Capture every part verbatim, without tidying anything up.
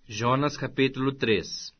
Jonas capítulo três.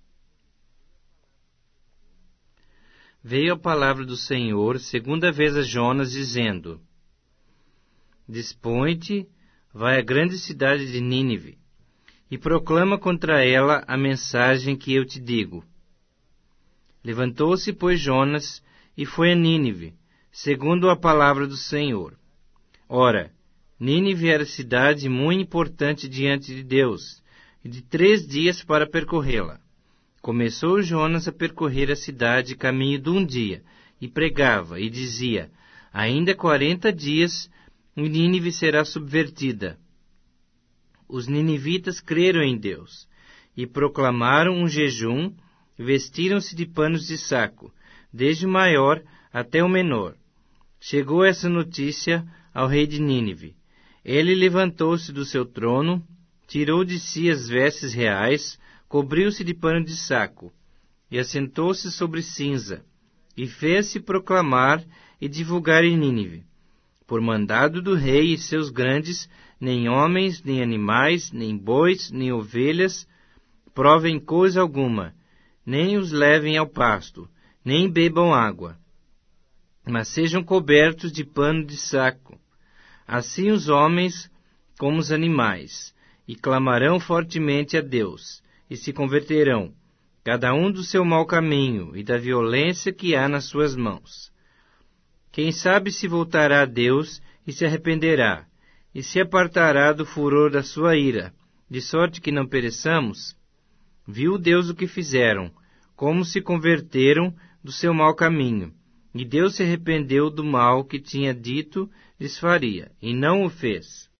Veio a palavra do Senhor segunda vez a Jonas, dizendo: Dispõe-te, vai à grande cidade de Nínive, e proclama contra ela a mensagem que eu te digo. Levantou-se, pois, Jonas, e foi a Nínive, segundo a palavra do Senhor. Ora, Nínive era cidade muito importante diante de Deus, e de três dias para percorrê-la. Começou Jonas a percorrer a cidade caminho de um dia, e pregava, e dizia: Ainda quarenta dias, e Nínive será subvertida. Os ninivitas creram em Deus, e proclamaram um jejum, e vestiram-se de panos de saco, desde o maior até o menor. Chegou essa notícia ao rei de Nínive. Ele levantou-se do seu trono, tirou de si as vestes reais, cobriu-se de pano de saco, e assentou-se sobre cinza, e fez-se proclamar e divulgar em Nínive, por mandado do rei e seus grandes, nem homens, nem animais, nem bois, nem ovelhas, provem coisa alguma, nem os levem ao pasto, nem bebam água, mas sejam cobertos de pano de saco. Assim os homens como os animais, e clamarão fortemente a Deus, e se converterão, cada um do seu mau caminho e da violência que há nas suas mãos. Quem sabe se voltará a Deus e se arrependerá, e se apartará do furor da sua ira, de sorte que não pereçamos? Viu Deus o que fizeram, como se converteram do seu mau caminho, e Deus se arrependeu do mal que tinha dito lhes faria, e não o fez.